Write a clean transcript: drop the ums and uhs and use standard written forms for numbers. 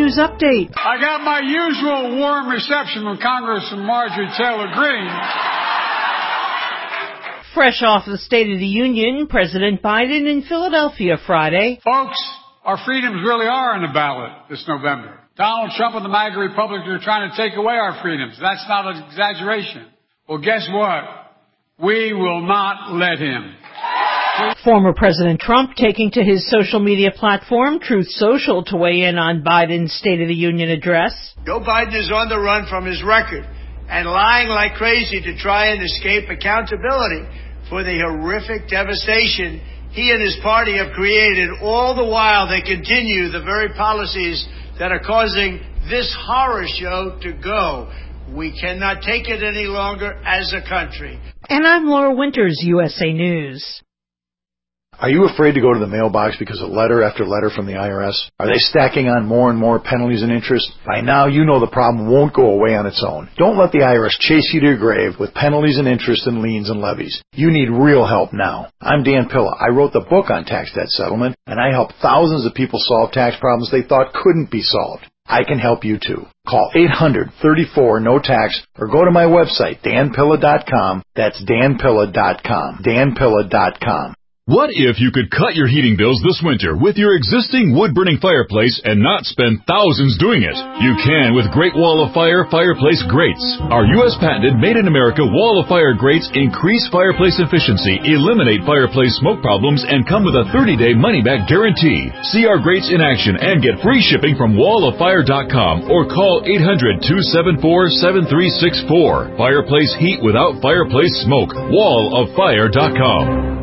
News Update. I got my usual warm reception from Congressman Marjorie Taylor Greene. Fresh off the State of the Union, President Biden in Philadelphia Friday. Folks, our freedoms really are on the ballot this November. Donald Trump and the MAGA Republicans are trying to take away our freedoms. That's not an exaggeration. Well, guess what? We will not let him. Former President Trump taking to his social media platform, Truth Social, to weigh in on Biden's State of the Union address. Joe Biden is on the run from his record and lying like crazy to try and escape accountability for the horrific devastation he and his party have created. All the while, they continue the very policies that are causing this horror show to go. We cannot take it any longer as a country. And I'm Laura Winters, USA News. Are you afraid to go to the mailbox because of letter after letter from the IRS? Are they stacking on more and more penalties and interest? By now, you know the problem won't go away on its own. Don't let the IRS chase you to your grave with penalties and interest and liens and levies. You need real help now. I'm Dan Pilla. I wrote the book on tax debt settlement, and I help thousands of people solve tax problems they thought couldn't be solved. I can help you too. Call 800-34-NO-TAX or go to my website, danpilla.com. That's danpilla.com. danpilla.com. What if you could cut your heating bills this winter with your existing wood-burning fireplace and not spend thousands doing it? You can with Great Wall of Fire fireplace grates. Our U.S. patented Made-in-America Wall of Fire grates increase fireplace efficiency, eliminate fireplace smoke problems, and come with a 30-day money-back guarantee. See our grates in action and get free shipping from walloffire.com or call 800-274-7364. Fireplace heat without fireplace smoke. walloffire.com.